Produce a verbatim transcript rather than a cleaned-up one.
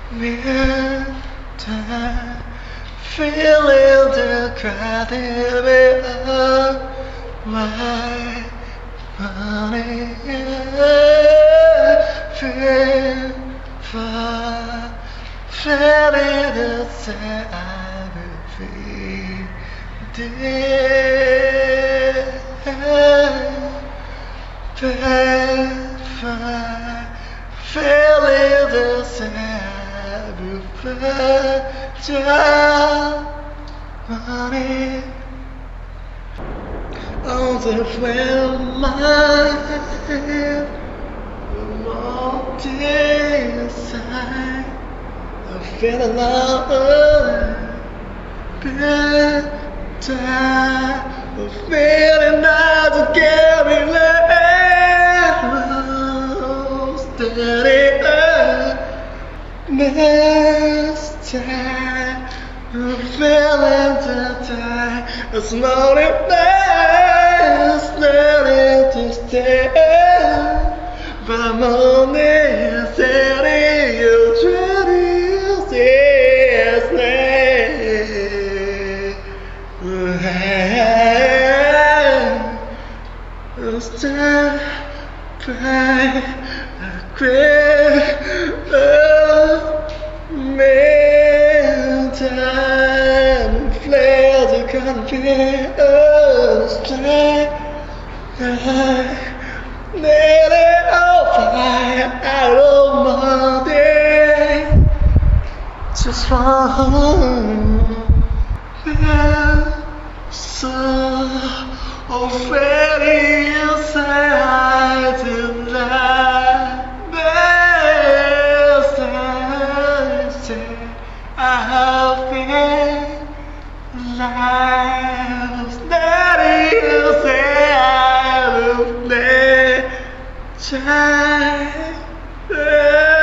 Meantime, feeling the gravity of my money. Feel far, feeling the same I will be dead. Far, feeling the same. Money on the well mind, more inside. I feel alone, better, feeling not to carry less, steady. Next time, I'm feeling to die. It's not enough, learning to stay. But I'm only setting you trying to see it's time by a great time flare the confidence strength. Nearly all fire out of my day. Just one so already inside tonight. Best I say I've been lives that you say I will play child.